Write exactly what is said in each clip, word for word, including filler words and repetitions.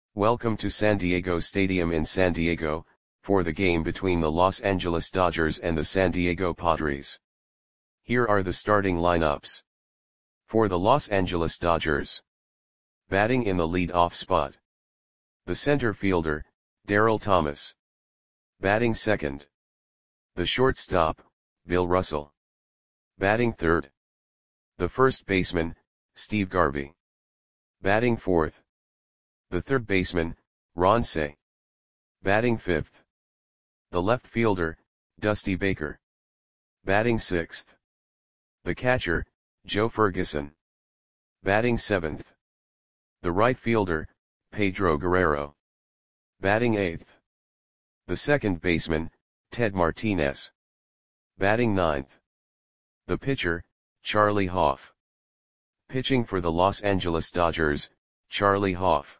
Welcome to San Diego Stadium in San Diego, for the game between the Los Angeles Dodgers and the San Diego Padres. Here are the starting lineups. For the Los Angeles Dodgers. Batting in the lead-off spot. The center fielder, Darryl Thomas. Batting second. The shortstop, Bill Russell. Batting third. The first baseman, Steve Garvey. Batting fourth. The third baseman, Ron Cey. Batting fifth. The left fielder, Dusty Baker. Batting sixth. The catcher, Joe Ferguson. Batting seventh. The right fielder, Pedro Guerrero. Batting eighth. The second baseman, Ted Martinez. Batting ninth. The pitcher, Charlie Hough. Pitching for the Los Angeles Dodgers, Charlie Hough.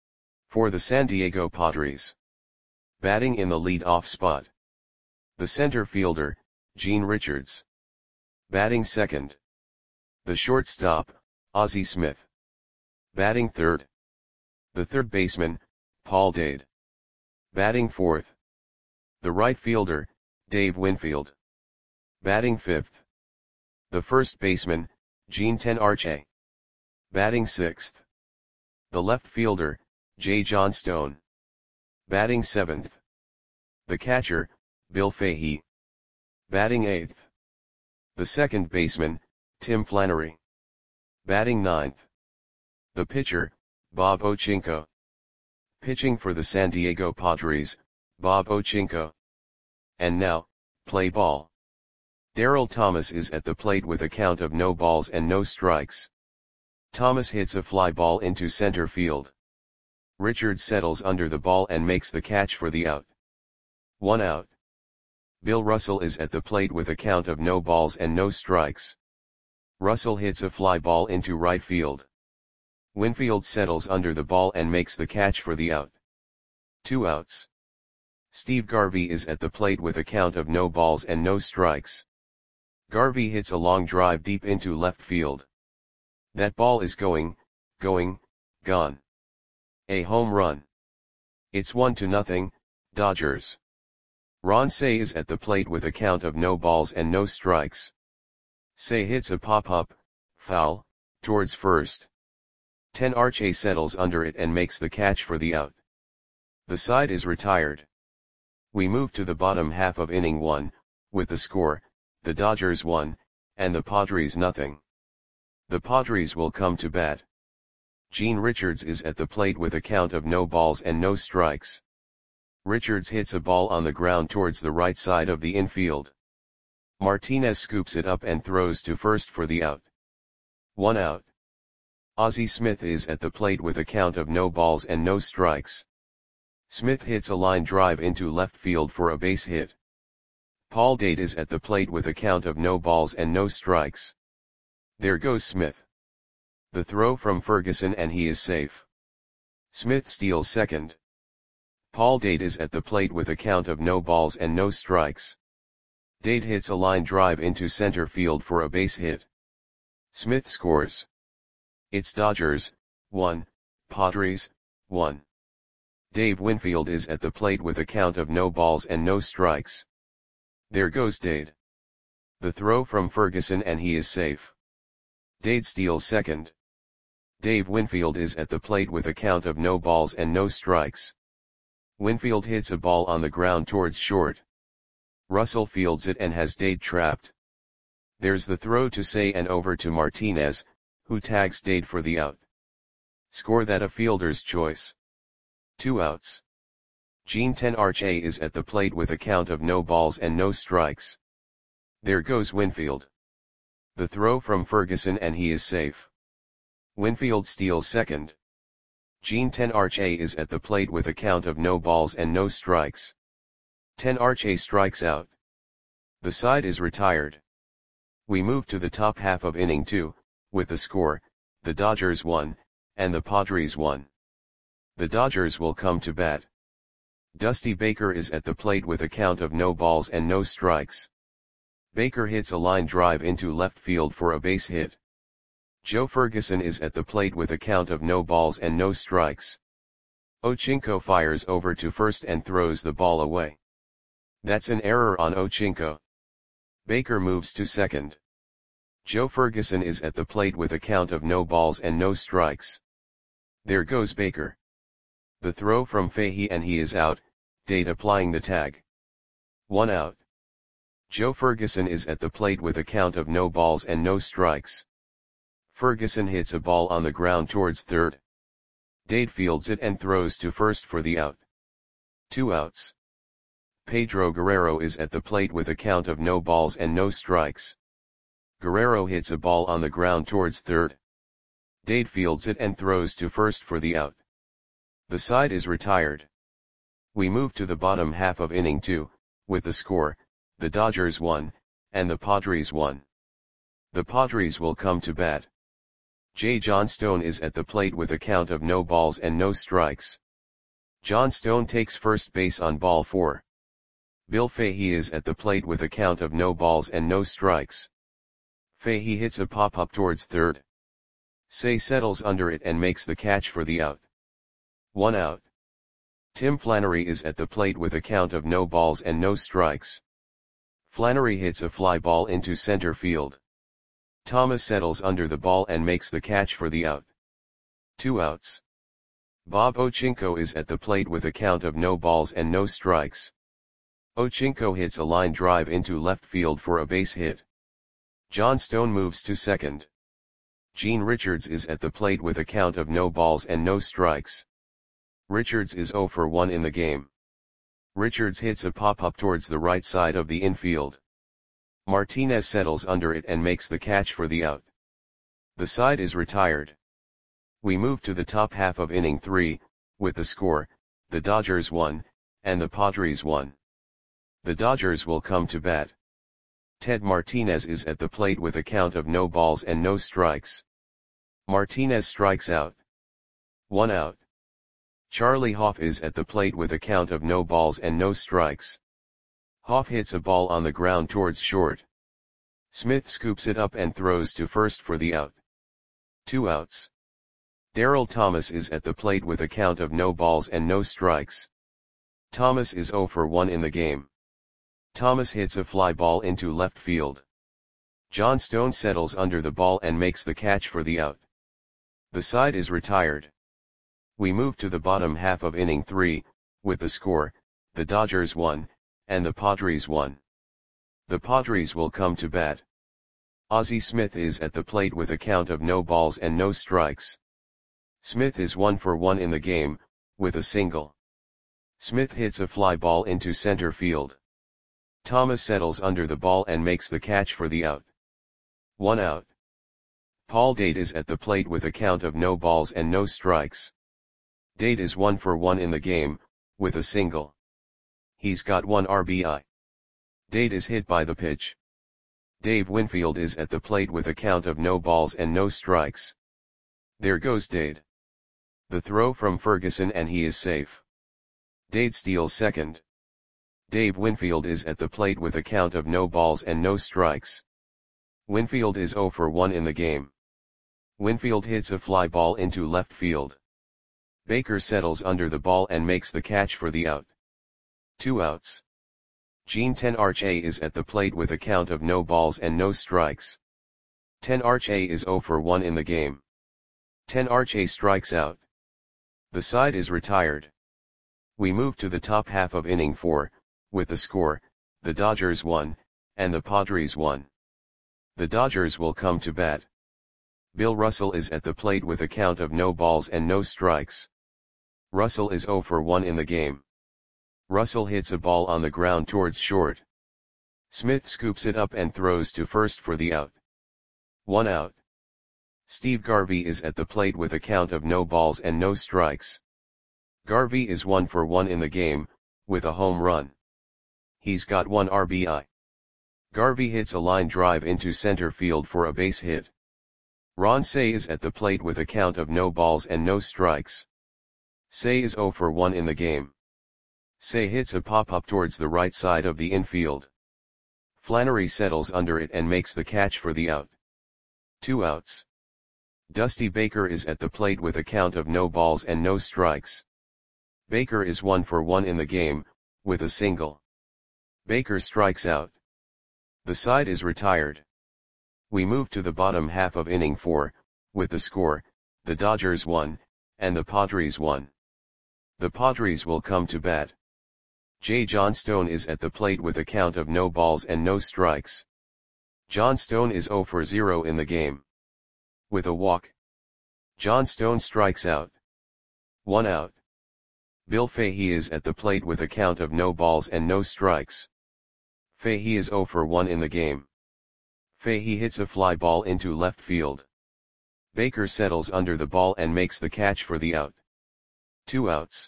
For the San Diego Padres. Batting in the lead-off spot. The center fielder, Gene Richards. Batting second. The shortstop, Ozzie Smith. Batting third. The third baseman, Paul Dade. Batting fourth. The right fielder, Dave Winfield. Batting fifth. The first baseman, Gene Tenarche. Batting sixth. The left fielder, Jay Johnstone. Batting seventh. The catcher, Bill Fahey. Batting eighth. The second baseman, Tim Flannery. Batting ninth. The pitcher, Bob Ochinko. Pitching for the San Diego Padres, Bob Ochinko. And now, play ball. Darryl Thomas is at the plate with a count of no balls and no strikes. Thomas hits a fly ball into center field. Richards settles under the ball and makes the catch for the out. One out. Bill Russell is at the plate with a count of no balls and no strikes. Russell hits a fly ball into right field. Winfield settles under the ball and makes the catch for the out. Two outs. Steve Garvey is at the plate with a count of no balls and no strikes. Garvey hits a long drive deep into left field. That ball is going, going, gone. A home run. It's one to nothing, Dodgers. Ron Cey is at the plate with a count of no balls and no strikes. Cey hits a pop-up, foul, towards first. Tenarche settles under it and makes the catch for the out. The side is retired. We move to the bottom half of inning one, with the score, the Dodgers one, and the Padres nothing. The Padres will come to bat. Gene Richards is at the plate with a count of no balls and no strikes. Richards hits a ball on the ground towards the right side of the infield. Martinez scoops it up and throws to first for the out. One out. Ozzie Smith is at the plate with a count of no balls and no strikes. Smith hits a line drive into left field for a base hit. Paul Dade is at the plate with a count of no balls and no strikes. There goes Smith. The throw from Ferguson and he is safe. Smith steals second. Paul Dade is at the plate with a count of no balls and no strikes. Dade hits a line drive into center field for a base hit. Smith scores. It's Dodgers, one, Padres, one. Dave Winfield is at the plate with a count of no balls and no strikes. There goes Dade. The throw from Ferguson and he is safe. Dade steals second. Dave Winfield is at the plate with a count of no balls and no strikes. Winfield hits a ball on the ground towards short. Russell fields it and has Dade trapped. There's the throw to Cey and over to Martinez, who tags Dade for the out. Score that a fielder's choice. Two outs. Gene Tenarche is at the plate with a count of no balls and no strikes. There goes Winfield. The throw from Ferguson and he is safe. Winfield steals second. Gene Tenarche is at the plate with a count of no balls and no strikes. Tenarche strikes out. The side is retired. We move to the top half of inning two, with the score, the Dodgers one, and the Padres one. The Dodgers will come to bat. Dusty Baker is at the plate with a count of no balls and no strikes. Baker hits a line drive into left field for a base hit. Joe Ferguson is at the plate with a count of no balls and no strikes. Ochinko fires over to first and throws the ball away. That's an error on Ochinko. Baker moves to second. Joe Ferguson is at the plate with a count of no balls and no strikes. There goes Baker. The throw from Fahey and he is out, Dade applying the tag. One out. Joe Ferguson is at the plate with a count of no balls and no strikes. Ferguson hits a ball on the ground towards third. Dade fields it and throws to first for the out. Two outs. Pedro Guerrero is at the plate with a count of no balls and no strikes. Guerrero hits a ball on the ground towards third. Dade fields it and throws to first for the out. The side is retired. We move to the bottom half of inning two, with the score, the Dodgers won, and the Padres won. The Padres will come to bat. J. Johnstone is at the plate with a count of no balls and no strikes. Johnstone takes first base on ball four. Bill Fahey is at the plate with a count of no balls and no strikes. Fahey hits a pop-up towards third. Say settles under it and makes the catch for the out. One out. Tim Flannery is at the plate with a count of no balls and no strikes. Flannery hits a fly ball into center field. Thomas settles under the ball and makes the catch for the out. Two outs. Bob Ochinko is at the plate with a count of no balls and no strikes. Ochinko hits a line drive into left field for a base hit. Johnstone moves to second. Gene Richards is at the plate with a count of no balls and no strikes. Richards is zero for one in the game. Richards hits a pop-up towards the right side of the infield. Martinez settles under it and makes the catch for the out. The side is retired. We move to the top half of inning three, with the score, the Dodgers won, and the Padres won. The Dodgers will come to bat. Ted Martinez is at the plate with a count of no balls and no strikes. Martinez strikes out. One out. Charlie Hoff is at the plate with a count of no balls and no strikes. Hoff hits a ball on the ground towards short. Smith scoops it up and throws to first for the out. Two outs. Darryl Thomas is at the plate with a count of no balls and no strikes. Thomas is zero for one in the game. Thomas hits a fly ball into left field. Johnstone settles under the ball and makes the catch for the out. The side is retired. We move to the bottom half of inning three, with the score, the Dodgers won, and the Padres won. The Padres will come to bat. Ozzie Smith is at the plate with a count of no balls and no strikes. Smith is one for one in the game, with a single. Smith hits a fly ball into center field. Thomas settles under the ball and makes the catch for the out. One out. Paul Dade is at the plate with a count of no balls and no strikes. Dade is one for one in the game, with a single. He's got one R B I. Dade is hit by the pitch. Dave Winfield is at the plate with a count of no balls and no strikes. There goes Dade. The throw from Ferguson and he is safe. Dade steals second. Dave Winfield is at the plate with a count of no balls and no strikes. Winfield is zero for one in the game. Winfield hits a fly ball into left field. Baker settles under the ball and makes the catch for the out. Two outs. Gene Tenarche is at the plate with a count of no balls and no strikes. Tenarche is zero for one in the game. Tenarche strikes out. The side is retired. We move to the top half of inning four, with the score, the Dodgers won, and the Padres won. The Dodgers will come to bat. Bill Russell is at the plate with a count of no balls and no strikes. Russell is zero for one in the game. Russell hits a ball on the ground towards short. Smith scoops it up and throws to first for the out. One out. Steve Garvey is at the plate with a count of no balls and no strikes. Garvey is one for one in the game, with a home run. He's got one R B I. Garvey hits a line drive into center field for a base hit. Ron Cey is at the plate with a count of no balls and no strikes. Cey is zero for one in the game. Cey hits a pop-up towards the right side of the infield. Flannery settles under it and makes the catch for the out. Two outs. Dusty Baker is at the plate with a count of no balls and no strikes. Baker is one for one in the game, with a single. Baker strikes out. The side is retired. We move to the bottom half of inning four, with the score, the Dodgers won, and the Padres won. The Padres will come to bat. Jay Johnstone is at the plate with a count of no balls and no strikes. Johnstone is zero for zero in the game. With a walk, Johnstone strikes out. One out. Bill Fahey is at the plate with a count of no balls and no strikes. Fahey is zero for one in the game. Fahey hits a fly ball into left field. Baker settles under the ball and makes the catch for the out. Two outs.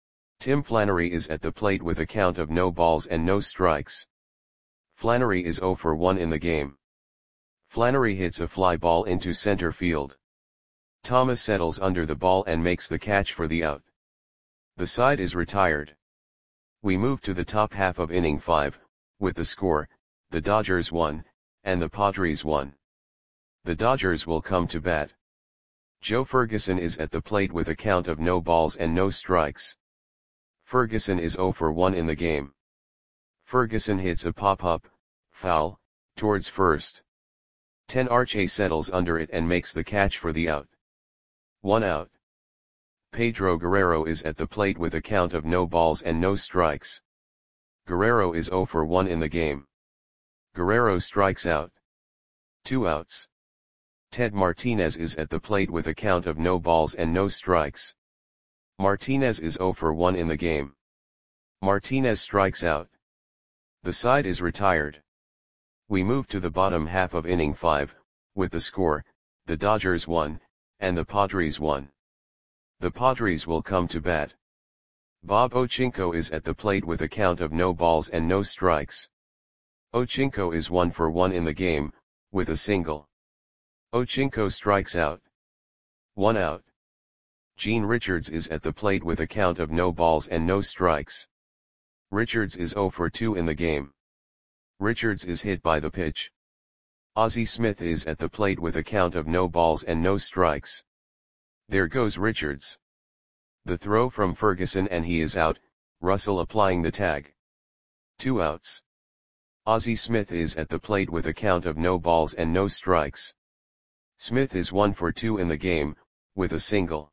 Tim Flannery is at the plate with a count of no balls and no strikes. Flannery is zero for one in the game. Flannery hits a fly ball into center field. Thomas settles under the ball and makes the catch for the out. The side is retired. We move to the top half of inning five, with the score, the Dodgers won, and the Padres won. The Dodgers will come to bat. Joe Ferguson is at the plate with a count of no balls and no strikes. Ferguson is zero for one in the game. Ferguson hits a pop-up, foul, towards first. Ten Arche settles under it and makes the catch for the out. One out. Pedro Guerrero is at the plate with a count of no balls and no strikes. Guerrero is zero for one in the game. Guerrero strikes out. Two outs. Ted Martinez is at the plate with a count of no balls and no strikes. Martinez is zero for one in the game. Martinez strikes out. The side is retired. We move to the bottom half of inning five, with the score, the Dodgers won, and the Padres won. The Padres will come to bat. Bob Ochinko is at the plate with a count of no balls and no strikes. Ochinko is one for one in the game, with a single. Ochinko strikes out. One out. Gene Richards is at the plate with a count of no balls and no strikes. Richards is zero for two in the game. Richards is hit by the pitch. Ozzie Smith is at the plate with a count of no balls and no strikes. There goes Richards. The throw from Ferguson and he is out, Russell applying the tag. Two outs. Ozzie Smith is at the plate with a count of no balls and no strikes. Smith is one for two in the game, with a single.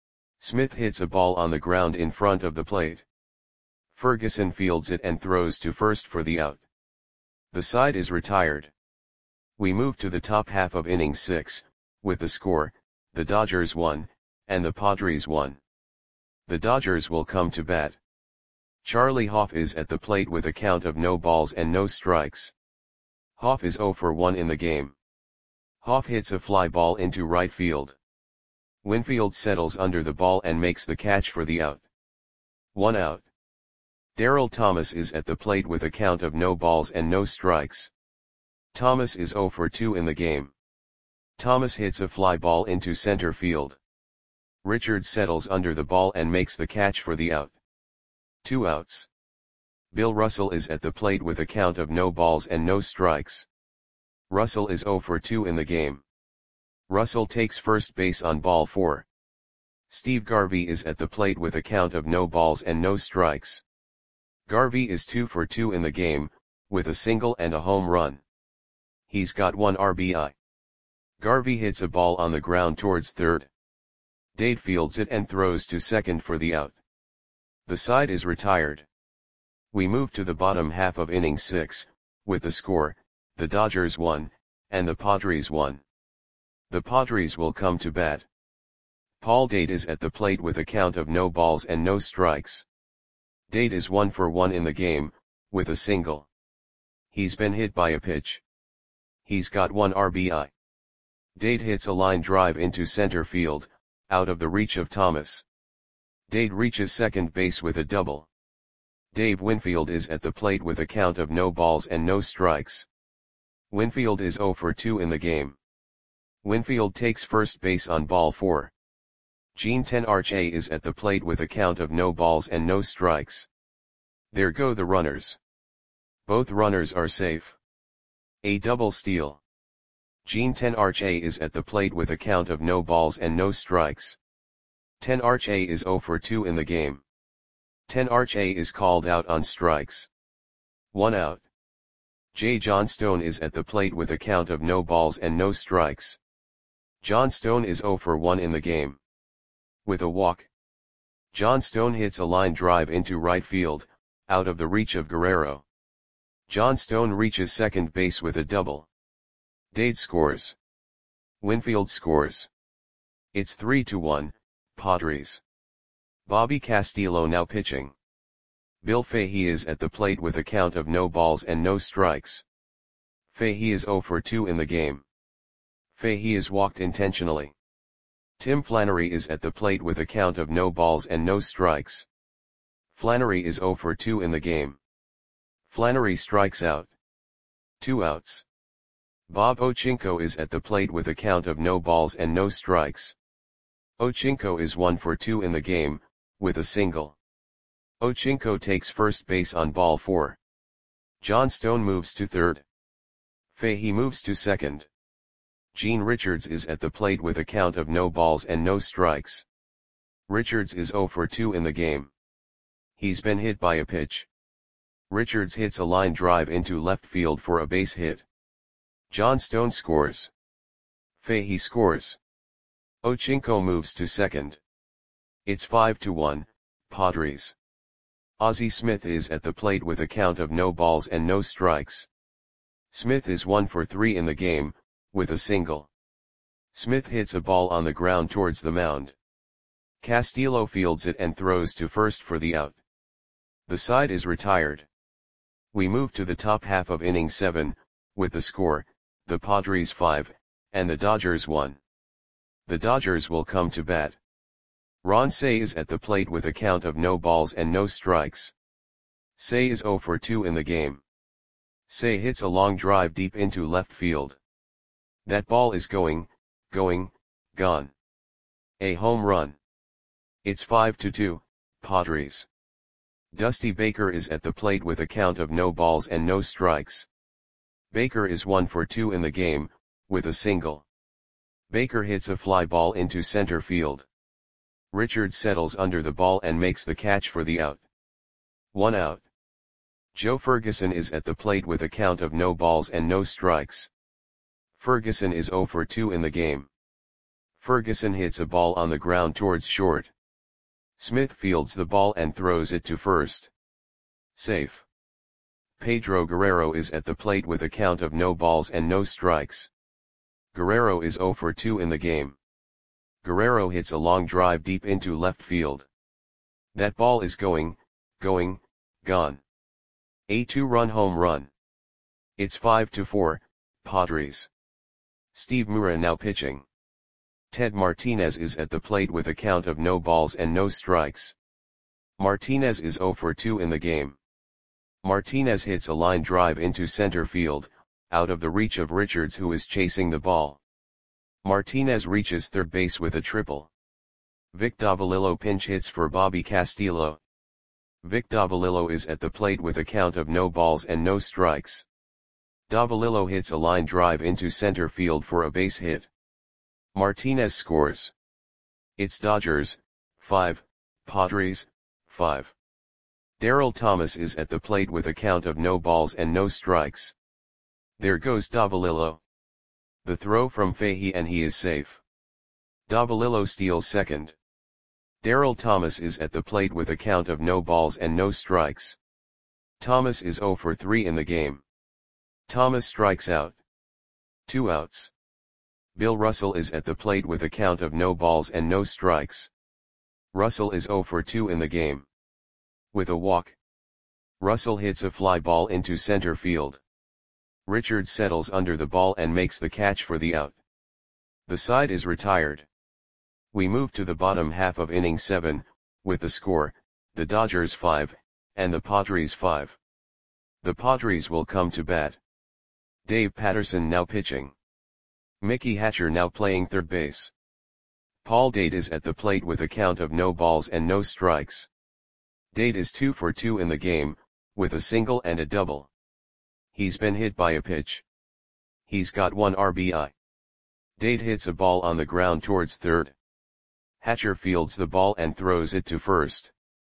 Smith hits a ball on the ground in front of the plate. Ferguson fields it and throws to first for the out. The side is retired. We move to the top half of inning six, with the score, the Dodgers won, and the Padres won. The Dodgers will come to bat. Charlie Hoff is at the plate with a count of no balls and no strikes. Hoff is zero for one in the game. Hoff hits a fly ball into right field. Winfield settles under the ball and makes the catch for the out. One out. Darrell Thomas is at the plate with a count of no balls and no strikes. Thomas is zero for two in the game. Thomas hits a fly ball into center field. Richards settles under the ball and makes the catch for the out. Two outs. Bill Russell is at the plate with a count of no balls and no strikes. Russell is zero for two in the game. Russell takes first base on ball four. Steve Garvey is at the plate with a count of no balls and no strikes. Garvey is two for two in the game, with a single and a home run. He's got one R B I. Garvey hits a ball on the ground towards third. Dade fields it and throws to second for the out. The side is retired. We move to the bottom half of inning six, with the score, the Dodgers won, and the Padres won. The Padres will come to bat. Paul Dade is at the plate with a count of no balls and no strikes. Dade is one for one in the game, with a single. He's been hit by a pitch. He's got one R B I. Dade hits a line drive into center field, out of the reach of Thomas. Dade reaches second base with a double. Dave Winfield is at the plate with a count of no balls and no strikes. Winfield is zero for two in the game. Winfield takes first base on ball four. Gene Tenarche is at the plate with a count of no balls and no strikes. There go the runners. Both runners are safe. A double steal. Gene Tenarche is at the plate with a count of no balls and no strikes. Tenarche is zero for two in the game. ten Arch A is called out on strikes. one out. J. Johnstone is at the plate with a count of no balls and no strikes. Johnstone is zero for one in the game. With a walk, Johnstone hits a line drive into right field, out of the reach of Guerrero. Johnstone reaches second base with a double. Dade scores. Winfield scores. It's three to one, Padres. Bobby Castillo now pitching. Bill Fahey is at the plate with a count of no balls and no strikes. Fahey is zero for two in the game. Fahey is walked intentionally. Tim Flannery is at the plate with a count of no balls and no strikes. Flannery is zero for two in the game. Flannery strikes out. Two outs. Bob Ochinko is at the plate with a count of no balls and no strikes. Ochinko is one for two in the game, with a single. Ochinko takes first base on ball four. Johnstone moves to third. Fahey moves to second. Gene Richards is at the plate with a count of no balls and no strikes. Richards is zero for two in the game. He's been hit by a pitch. Richards hits a line drive into left field for a base hit. Johnstone scores. Fahey scores. Ochinko moves to second. It's five to one, Padres. Ozzie Smith is at the plate with a count of no balls and no strikes. Smith is one for three in the game, with a single. Smith hits a ball on the ground towards the mound. Castillo fields it and throws to first for the out. The side is retired. We move to the top half of inning seven, with the score, the Padres five, and the Dodgers one. The Dodgers will come to bat. Ron Cey is at the plate with a count of no balls and no strikes. Cey is zero for two in the game. Cey hits a long drive deep into left field. That ball is going, going, gone. A home run. It's five to two, Padres. Dusty Baker is at the plate with a count of no balls and no strikes. Baker is one for two in the game, with a single. Baker hits a fly ball into center field. Richards settles under the ball and makes the catch for the out. One out. Joe Ferguson is at the plate with a count of no balls and no strikes. Ferguson is zero for two in the game. Ferguson hits a ball on the ground towards short. Smith fields the ball and throws it to first. Safe. Pedro Guerrero is at the plate with a count of no balls and no strikes. Guerrero is zero for two in the game. Guerrero hits a long drive deep into left field. That ball is going, going, gone. A two-run home run. It's five to four, Padres. Steve Mura now pitching. Ted Martinez is at the plate with a count of no balls and no strikes. Martinez is zero for two in the game. Martinez hits a line drive into center field, out of the reach of Richards who is chasing the ball. Martinez reaches third base with a triple. Vic Davalillo pinch hits for Bobby Castillo. Vic Davalillo is at the plate with a count of no balls and no strikes. Davalillo hits a line drive into center field for a base hit. Martinez scores. It's Dodgers, five, Padres, five. Darryl Thomas is at the plate with a count of no balls and no strikes. There goes Davalillo. The throw from Fahey and he is safe. Davalillo steals second. Darryl Thomas is at the plate with a count of no balls and no strikes. Thomas is zero for three in the game. Thomas strikes out. Two outs. Bill Russell is at the plate with a count of no balls and no strikes. Russell is zero for two in the game. With a walk, Russell hits a fly ball into center field. Richards settles under the ball and makes the catch for the out. The side is retired. We move to the bottom half of inning seven, with the score, the Dodgers five, and the Padres five. The Padres will come to bat. Dave Patterson now pitching. Mickey Hatcher now playing third base. Paul Dade is at the plate with a count of no balls and no strikes. Dade is two for two in the game, with a single and a double. He's been hit by a pitch. He's got one R B I. Dade hits a ball on the ground towards third. Hatcher fields the ball and throws it to first.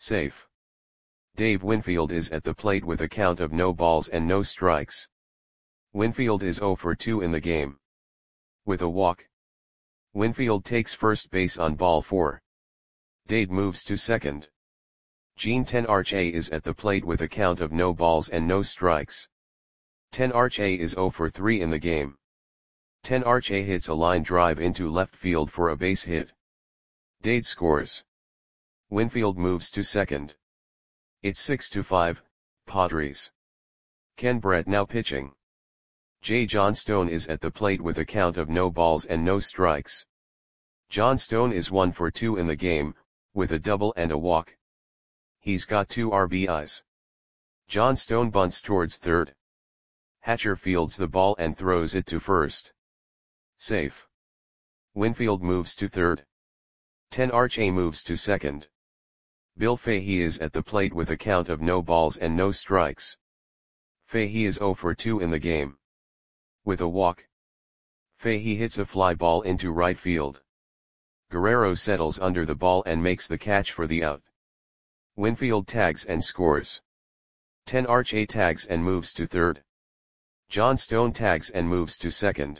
Safe. Dave Winfield is at the plate with a count of no balls and no strikes. Winfield is zero for two in the game. With a walk, Winfield takes first base on ball four. Dade moves to second. Gene Tenarche is at the plate with a count of no balls and no strikes. Tenarche is zero for three in the game. Tenarche hits a line drive into left field for a base hit. Dade scores. Winfield moves to second. It's six to five, Padres. Ken Brett now pitching. Jay Johnstone is at the plate with a count of no balls and no strikes. Johnstone is one for two in the game, with a double and a walk. He's got two R B Is. Johnstone bunts towards third. Hatcher fields the ball and throws it to first. Safe. Winfield moves to third. Tenarche moves to second. Bill Fahey is at the plate with a count of no balls and no strikes. Fahey is zero for two in the game. With a walk, Fahey hits a fly ball into right field. Guerrero settles under the ball and makes the catch for the out. Winfield tags and scores. Tenarche tags and moves to third. Johnstone tags and moves to second.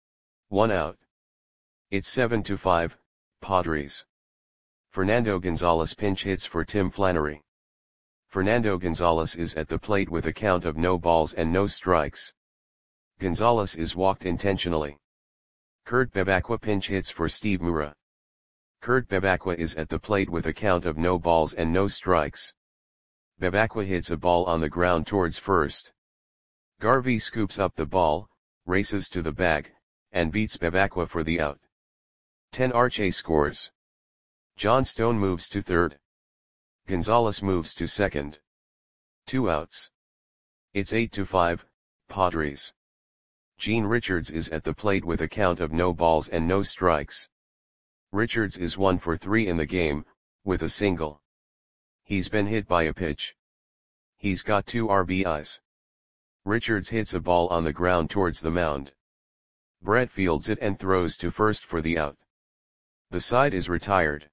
One out. It's seven to five, Padres. Fernando Gonzalez pinch hits for Tim Flannery. Fernando Gonzalez is at the plate with a count of no balls and no strikes. Gonzalez is walked intentionally. Kurt Bevacqua pinch hits for Steve Mura. Kurt Bevacqua is at the plate with a count of no balls and no strikes. Bevacqua hits a ball on the ground towards first. Garvey scoops up the ball, races to the bag, and beats Bevacqua for the out. Tenarche scores. Johnstone moves to third. Gonzalez moves to second. Two outs. It's eight to five, Padres. Gene Richards is at the plate with a count of no balls and no strikes. Richards is one for three in the game, with a single. He's been hit by a pitch. He's got two R B Is. Richards hits a ball on the ground towards the mound. Brett fields it and throws to first for the out. The side is retired.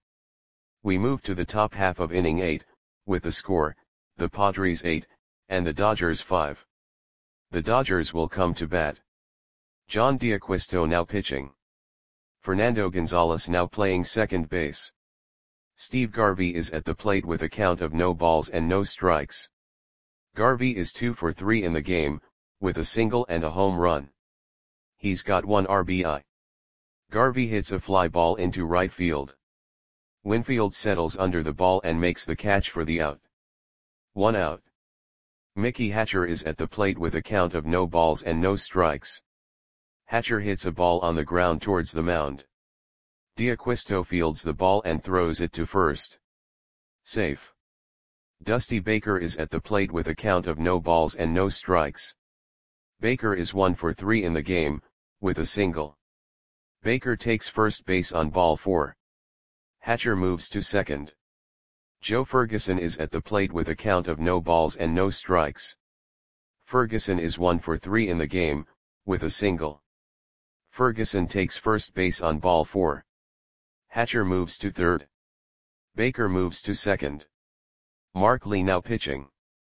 We move to the top half of inning eight, with the score, the Padres eight, and the Dodgers five. The Dodgers will come to bat. John D'Acquisto now pitching. Fernando Gonzalez now playing second base. Steve Garvey is at the plate with a count of no balls and no strikes. Garvey is two for three in the game, with a single and a home run. He's got one R B I. Garvey hits a fly ball into right field. Winfield settles under the ball and makes the catch for the out. One out. Mickey Hatcher is at the plate with a count of no balls and no strikes. Hatcher hits a ball on the ground towards the mound. D'Acquisto fields the ball and throws it to first. Safe. Dusty Baker is at the plate with a count of no balls and no strikes. Baker is one for three in the game, with a single. Baker takes first base on ball four. Hatcher moves to second. Joe Ferguson is at the plate with a count of no balls and no strikes. Ferguson is one for three in the game, with a single. Ferguson takes first base on ball four. Hatcher moves to third. Baker moves to second. Mark Lee now pitching.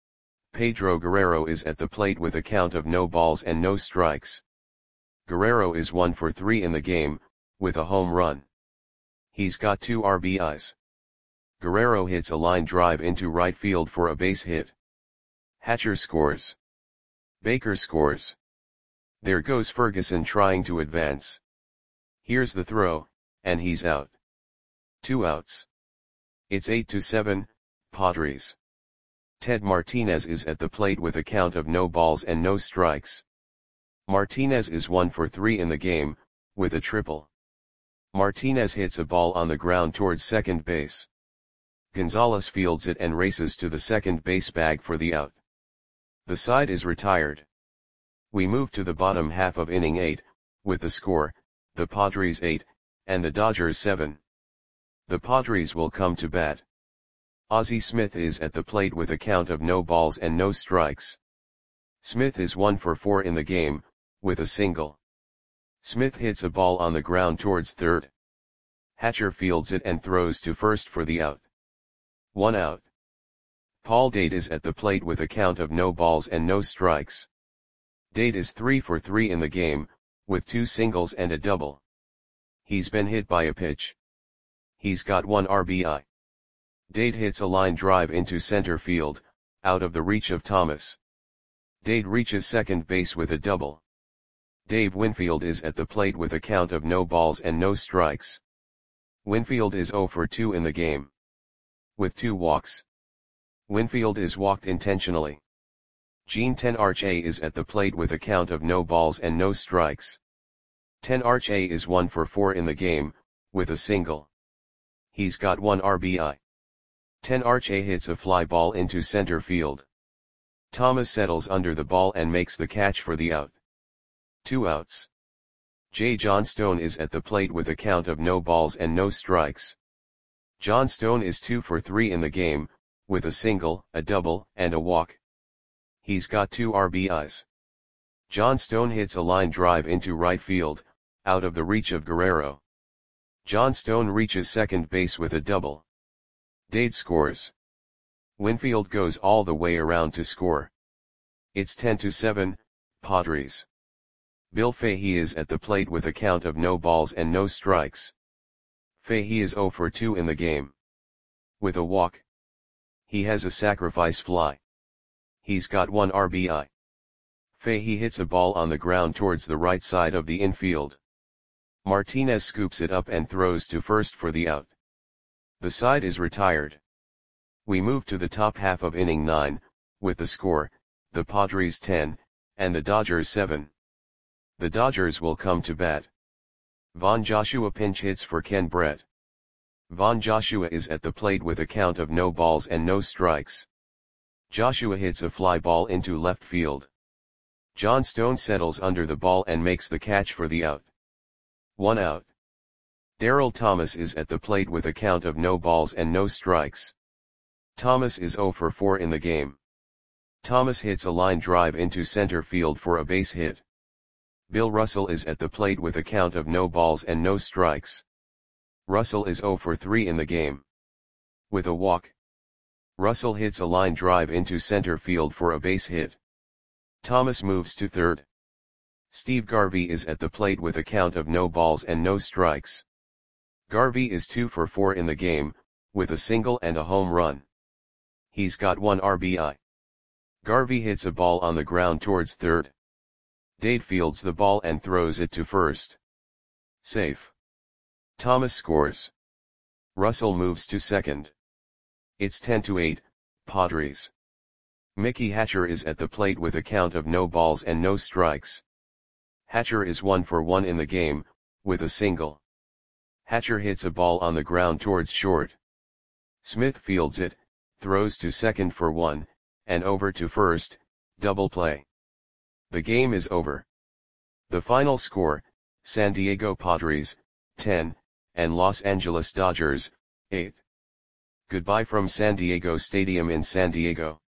Pedro Guerrero is at the plate with a count of no balls and no strikes. Guerrero is one for three in the game, with a home run. He's got two R B Is. Guerrero hits a line drive into right field for a base hit. Hatcher scores. Baker scores. There goes Ferguson trying to advance. Here's the throw, and he's out. Two outs. It's eight to seven, Padres. Ted Martinez is at the plate with a count of no balls and no strikes. Martinez is one for three in the game, with a triple. Martinez hits a ball on the ground towards second base. Gonzalez fields it and races to the second base bag for the out. The side is retired. We move to the bottom half of inning eight, with the score, the Padres eight, and the Dodgers seven. The Padres will come to bat. Ozzie Smith is at the plate with a count of no balls and no strikes. Smith is one for four in the game, with a single. Smith hits a ball on the ground towards third. Hatcher fields it and throws to first for the out. One out. Paul Dade is at the plate with a count of no balls and no strikes. Dade is three for three in the game, with two singles and a double. He's been hit by a pitch. He's got one R B I. Dade hits a line drive into center field, out of the reach of Thomas. Dade reaches second base with a double. Dave Winfield is at the plate with a count of no balls and no strikes. Winfield is zero for two in the game, with two walks. Winfield is walked intentionally. Gene Tenarche is at the plate with a count of no balls and no strikes. Tenarche is one for four in the game, with a single. He's got one R B I. Tenarche hits a fly ball into center field. Thomas settles under the ball and makes the catch for the out. Two outs. J. Johnstone is at the plate with a count of no balls and no strikes. Johnstone is two for three in the game, with a single, a double, and a walk. He's got two R B Is. Johnstone hits a line drive into right field, out of the reach of Guerrero. Johnstone reaches second base with a double. Dade scores. Winfield goes all the way around to score. It's ten to seven, Padres. Bill Fahey is at the plate with a count of no balls and no strikes. Fahey is zero for two in the game, with a walk. He has a sacrifice fly. He's got one R B I. Fahey hits a ball on the ground towards the right side of the infield. Martinez scoops it up and throws to first for the out. The side is retired. We move to the top half of inning nine, with the score, the Padres ten, and the Dodgers seven. The Dodgers will come to bat. Von Joshua pinch hits for Ken Brett. Von Joshua is at the plate with a count of no balls and no strikes. Joshua hits a fly ball into left field. Johnstone settles under the ball and makes the catch for the out. One out. Darryl Thomas is at the plate with a count of no balls and no strikes. Thomas is zero for four in the game. Thomas hits a line drive into center field for a base hit. Bill Russell is at the plate with a count of no balls and no strikes. Russell is zero for three in the game, with a walk. Russell hits a line drive into center field for a base hit. Thomas moves to third. Steve Garvey is at the plate with a count of no balls and no strikes. Garvey is two for four in the game, with a single and a home run. He's got one R B I. Garvey hits a ball on the ground towards third. Dade fields the ball and throws it to first. Safe. Thomas scores. Russell moves to second. It's ten to eight, Padres. Mickey Hatcher is at the plate with a count of no balls and no strikes. Hatcher is one for one in the game, with a single. Hatcher hits a ball on the ground towards short. Smith fields it, throws to second for one, and over to first, double play. The game is over. The final score, San Diego Padres, ten, and Los Angeles Dodgers, eight. Goodbye from San Diego Stadium in San Diego.